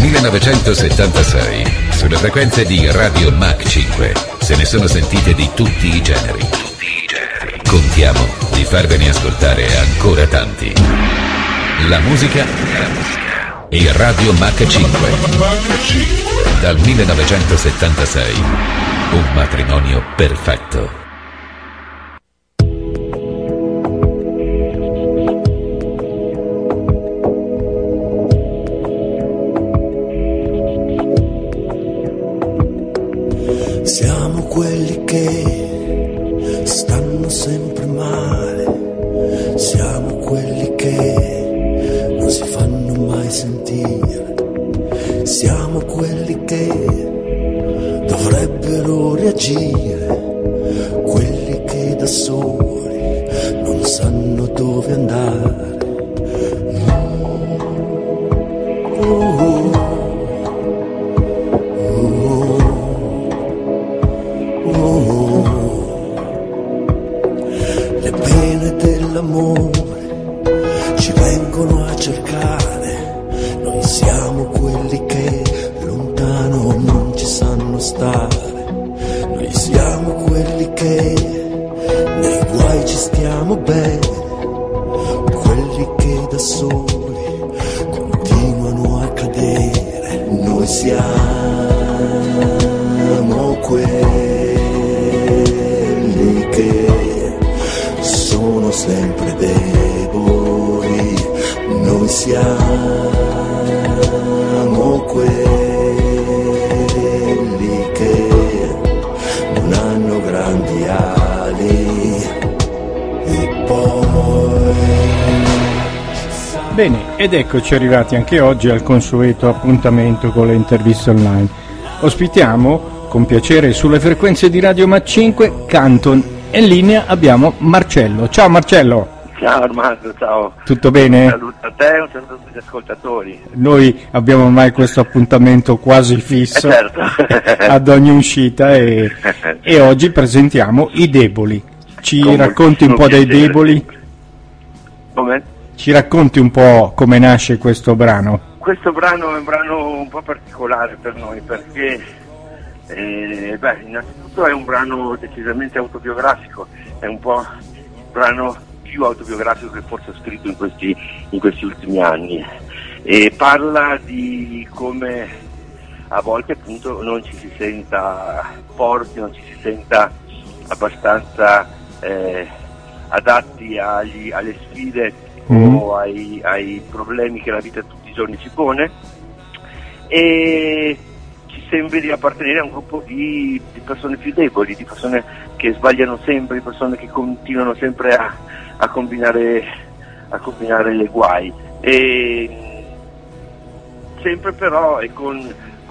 1976, sulle frequenze di Radio Mach 5, se ne sono sentite di tutti i generi. Contiamo di farvene ascoltare ancora tanti. La musica e Radio Mach 5. Dal 1976, un matrimonio perfetto. Siamo quelli che stanno sempre male, siamo quelli che non si fanno mai sentire, siamo quelli che dovrebbero reagire, quelli che da soli non sanno dove andare. Le pene dell'amore ci vengono a cercare, noi siamo quelli che lontano non ci sanno stare, noi siamo quelli che nei guai ci stiamo bene, quelli che da soli continuano a cadere, noi siamo quelli che sono sempre deboli, noi siamo quelli che non hanno grandi ali e poi... Bene, ed eccoci arrivati anche oggi al consueto appuntamento con le interviste online. Ospitiamo con piacere sulle frequenze di Radio Mach 5 Canton e in linea abbiamo Marcello. Ciao Marcello. Ciao Armando, ciao. Tutto bene? Un saluto a te e un saluto a tutti gli ascoltatori. Noi abbiamo ormai questo appuntamento quasi fisso Certo. ad ogni uscita e oggi presentiamo I Deboli. Ci Con racconti un po' dei piacere. Deboli? Come? Ci racconti un po' come nasce questo brano? Questo brano è un brano un po' particolare per noi perché innanzitutto è un brano decisamente autobiografico, è un po' il brano più autobiografico che forse ho scritto in questi ultimi anni e parla di come a volte appunto non ci si senta forti, non ci si senta abbastanza adatti alle sfide o ai problemi che la vita tutti i giorni ci pone e ci sembri di appartenere a un gruppo di persone più deboli, di persone che sbagliano sempre, di persone che continuano sempre a combinare le guai e sempre però e con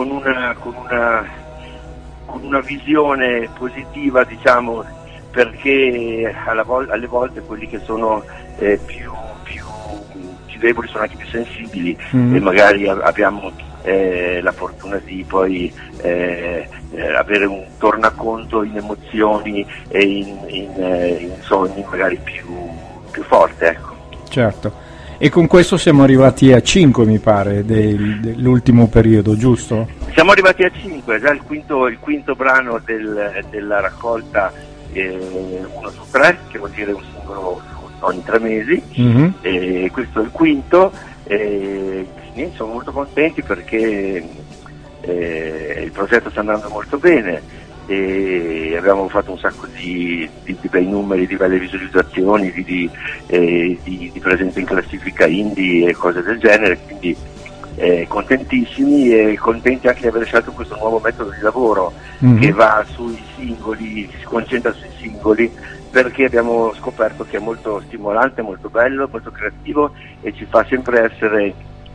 una visione positiva, diciamo, perché alle volte quelli che sono più deboli sono anche più sensibili e magari abbiamo la fortuna di poi avere un tornaconto in emozioni e in sogni magari più forte, ecco. Certo. E con questo siamo arrivati a 5, mi pare, dell'ultimo periodo, giusto? Siamo arrivati a 5, già il quinto brano della raccolta 1 su 3, che vuol dire un singolo ogni 3 mesi, e questo è il quinto, e sono molto contenti perché il progetto sta andando molto bene e abbiamo fatto un sacco di bei numeri, di belle visualizzazioni, di presenza in classifica indie e cose del genere, quindi contentissimi e contenti anche di aver scelto questo nuovo metodo di lavoro che va sui singoli, si concentra sui singoli, perché abbiamo scoperto che è molto stimolante, molto bello, molto creativo e ci fa sempre essere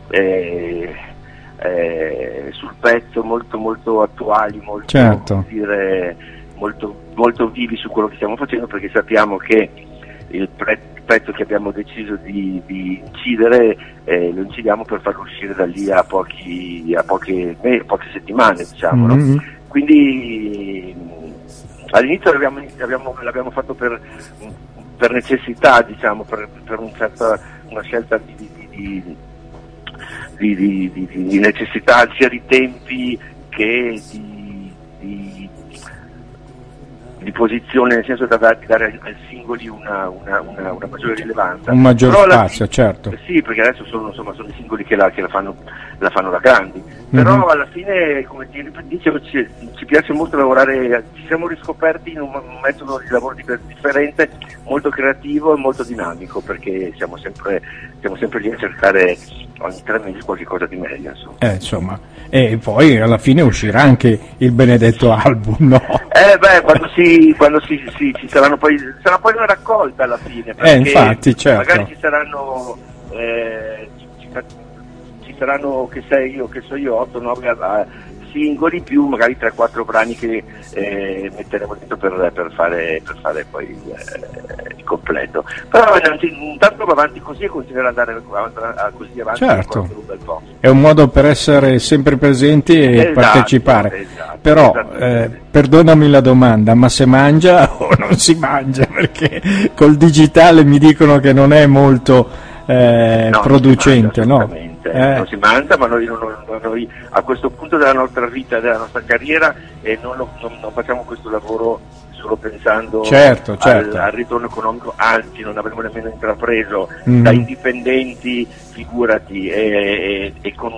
sul pezzo, molto molto attuali, molto, certo, molto vivi su quello che stiamo facendo, perché sappiamo che il pezzo che abbiamo deciso di incidere lo incidiamo per farlo uscire da lì a poche settimane, diciamo, no? Quindi all'inizio l'abbiamo fatto per necessità, diciamo, per una scelta di necessità sia di tempi che di posizione, nel senso di dare ai singoli una maggiore rilevanza, un maggior spazio, certo. Sì, perché adesso sono i singoli che la fanno da grandi, però alla fine, come ti dicevo, ci piace molto lavorare, ci siamo riscoperti in un metodo di lavoro differente, molto creativo e molto dinamico, perché siamo sempre lì a cercare ogni 3 mesi qualche cosa di meglio, insomma. E poi alla fine uscirà anche il benedetto album, no? Quando ci saranno sarà poi una raccolta alla fine, infatti, certo. Magari ci saranno che so io 8-9 singoli più magari 3-4 brani che metteremo dentro per fare poi il completo. Però intanto va avanti così e continuerà ad andare così avanti, certo. Un bel po'. È un modo per essere sempre presenti e partecipare. Però perdonami la domanda, ma se mangia o non si mangia? Perché col digitale mi dicono che non è molto producente, no? Non si mangia, ma noi a questo punto della nostra vita, della nostra carriera, non facciamo questo lavoro solo pensando certo. Al ritorno economico, anzi non avremo nemmeno intrapreso da indipendenti, figurati, e con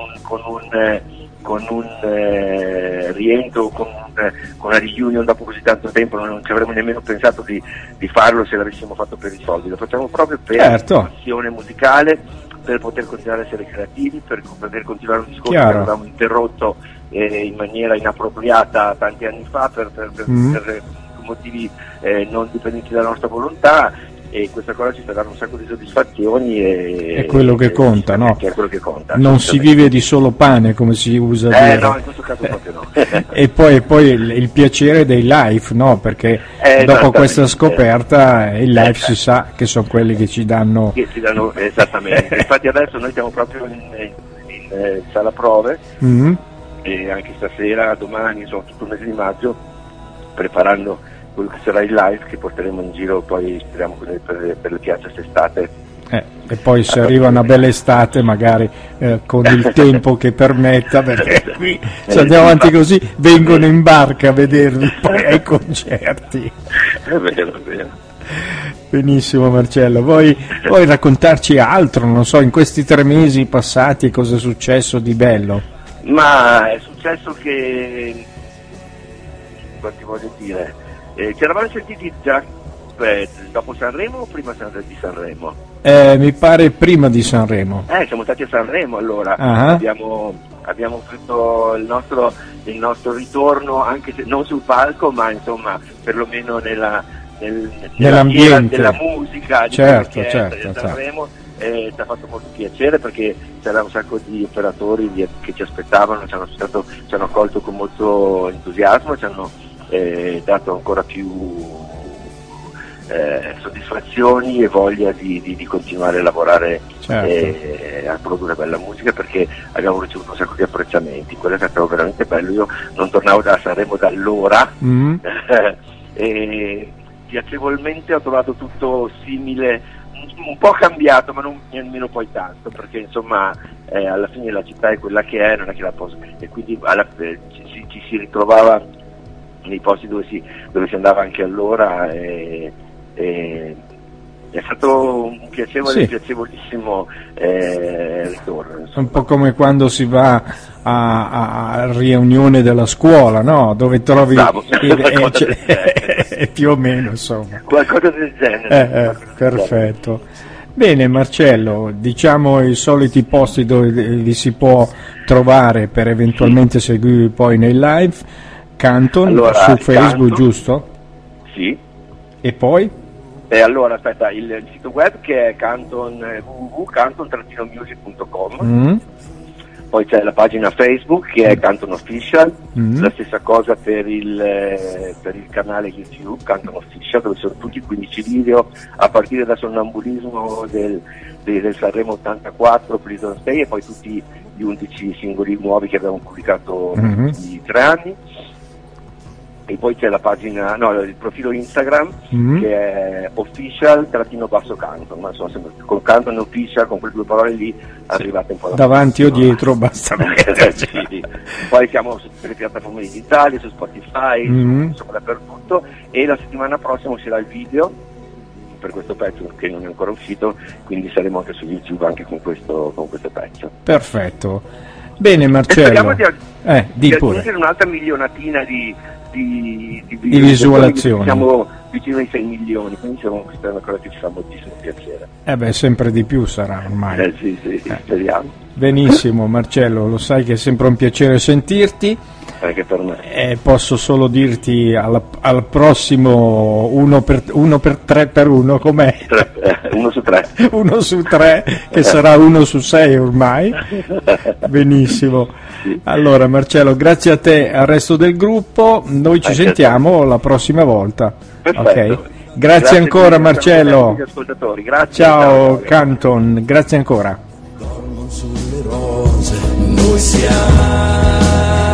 un rientro, con una reunion dopo così tanto tempo non ci avremmo nemmeno pensato di farlo se l'avessimo fatto per i soldi. Lo facciamo proprio per passione musicale, per poter continuare a essere creativi, per poter continuare un discorso che avevamo interrotto in maniera inappropriata tanti anni fa per motivi non dipendenti dalla nostra volontà, e questa cosa ci sta dando un sacco di soddisfazioni è quello che conta, no? È quello che conta. Non si vive di solo pane, come si usa dire. No, in questo caso proprio no. E poi il piacere dei live, no? Perché dopo questa scoperta il live si sa che sono quelli che ci danno esattamente. Infatti adesso noi siamo proprio in sala prove, e anche stasera, domani, insomma tutto il mese di maggio, preparando quello che sarà il live che porteremo in giro poi, speriamo, per le piazze quest'estate. E poi se arriva una bella estate, magari con il tempo che permetta, perché qui se andiamo avanti così vengono in barca a vedervi poi ai concerti. È vero. Benissimo Marcello, vuoi raccontarci altro, non so, in questi 3 mesi passati cosa è successo di bello? Ma è successo che, ti voglio dire, ci eravamo sentiti già dopo Sanremo o prima di Sanremo? Mi pare prima di Sanremo. Siamo stati a Sanremo allora. Abbiamo fatto il nostro ritorno, anche se non sul palco, ma insomma perlomeno nell'ambiente della musica, certo. Sanremo. Ci ha fatto molto piacere perché c'era un sacco di operatori che ci aspettavano, ci hanno accolto con molto entusiasmo, ci hanno dato ancora più soddisfazioni e voglia di continuare a lavorare, a produrre bella musica, perché abbiamo ricevuto un sacco di apprezzamenti. Quello è stato veramente bello. Io non tornavo da Sanremo da allora e piacevolmente ho trovato tutto simile, un po' cambiato, ma non nemmeno poi tanto, perché insomma alla fine la città è quella che è, non è che la posso, e quindi ci si ritrovava nei posti dove si andava anche allora, è stato un piacevolissimo ritorno, insomma. Un po' come quando si va a riunione della scuola, no? Dove trovi più o meno, insomma. Qualcosa del genere. Perfetto. Bene Marcello, diciamo i soliti posti dove vi si può trovare per eventualmente seguirvi poi nei live. Canton su Facebook, giusto? Sì. E poi? Allora aspetta, il sito web che è www.canton-music.com. Poi c'è la pagina Facebook che è Canton Official, la stessa cosa per il canale YouTube Canton Official, dove sono tutti i 15 video a partire da Sonnambulismo del Sanremo 84, Please Don't Stay, e poi tutti gli 11 singoli nuovi che abbiamo pubblicato in 3 anni. e poi c'è la pagina, il profilo Instagram che è official-Canton, ma insomma sempre con Canton official, con quelle due parole lì arrivate un po' davanti o dietro, basta metterci. sì. Poi siamo su tutte le piattaforme digitali, su Spotify, insomma dappertutto, e la settimana prossima uscirà il video per questo pezzo che non è ancora uscito, quindi saremo anche su YouTube anche con questo pezzo. Perfetto. Bene Marcello, speriamo di pure. aggiungere un'altra milionatina di visualizzazioni. Siamo vicino ai 6 milioni, quindi siamo una cosa che ci fa moltissimo piacere. Sempre di più sarà ormai. Sì, speriamo. Benissimo Marcello, lo sai che è sempre un piacere sentirti. Anche per me. Posso solo dirti al prossimo 1 per 3 per 1, com'è? 1 su 3. 1 su 3, che sarà 1 su 6 ormai. Benissimo. Sì. Allora Marcello, grazie a te e al resto del gruppo, noi ci sentiamo la prossima volta. Perfetto. Okay? Grazie ancora Marcello. Grazie. Ciao Canton, grazie ancora. Dormono sulle rose, noi siamo